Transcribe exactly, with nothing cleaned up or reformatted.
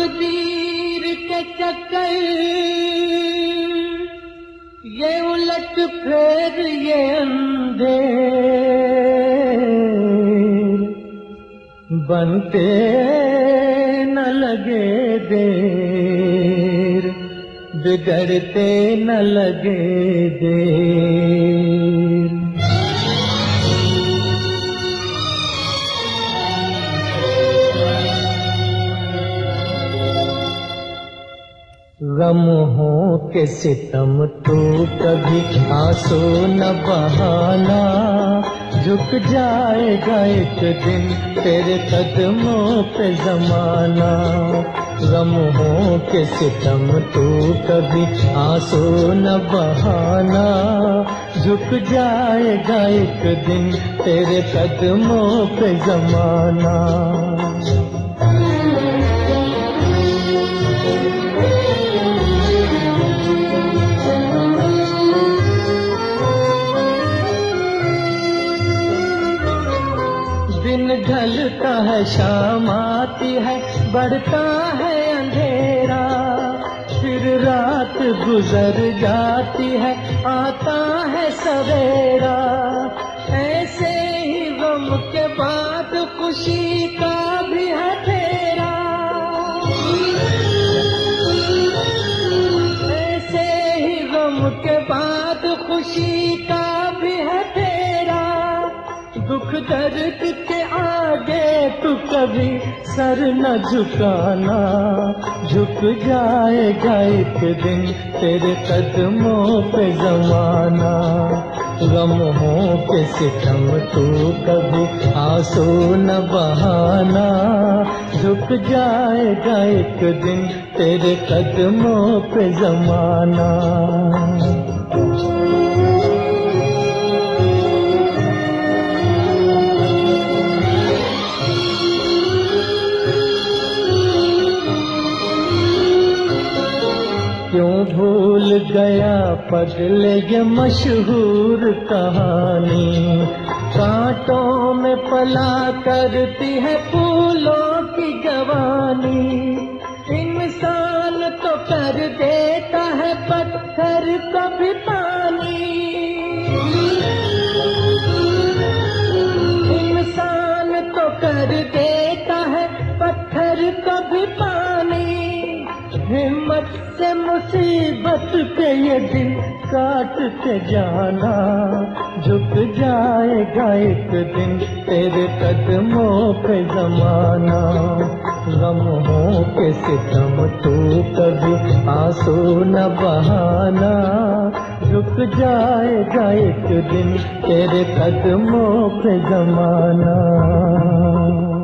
तकदीर के चक्कर, ये उलट फेर ये अंधेर, बनते न लगे देर, बिगड़ते न लगे देर। गम हो के सितम तो कभी आंसू न बहाना, झुक जाएगा एक दिन तेरे कदमों पे जमाना। गम हो के सितम तो कभी आंसू न बहाना, झुक जाएगा एक दिन तेरे कदमों पे जमाना। दिन ढलता है शाम आती है, बढ़ता है अंधेरा, फिर रात गुजर जाती है, आता है सवेरा। ऐसे ही गम के बाद खुशी का भी है फेरा, ऐसे ही गम के बाद खुशी का भी है फेरा। दुख दर्द के आगे तू कभी सर न झुकाना, झुक जाएगा एक दिन तेरे कदमों पे जमाना। गम हो के सितम तू कभी आंसू न बहाना, झुक जाएगा एक दिन तेरे कदमों पे जमाना। क्यों भूल गया पगले ये मशहूर कहानी, कांटों में पला करती है फूलों की जवानी। इंसान तो कर देता है पत्थर कभी पानी, इंसान तो कर देता है पत्थर कभी पानी। हिम्मत से मुसीबत के ये दिन काटते जाना, झुक जाएगा एक दिन तेरे कदमों पे जमाना। गम हो के सितम तू कभी आंसू न बहाना, झुक जाएगा एक दिन तेरे कदमों पे जमाना।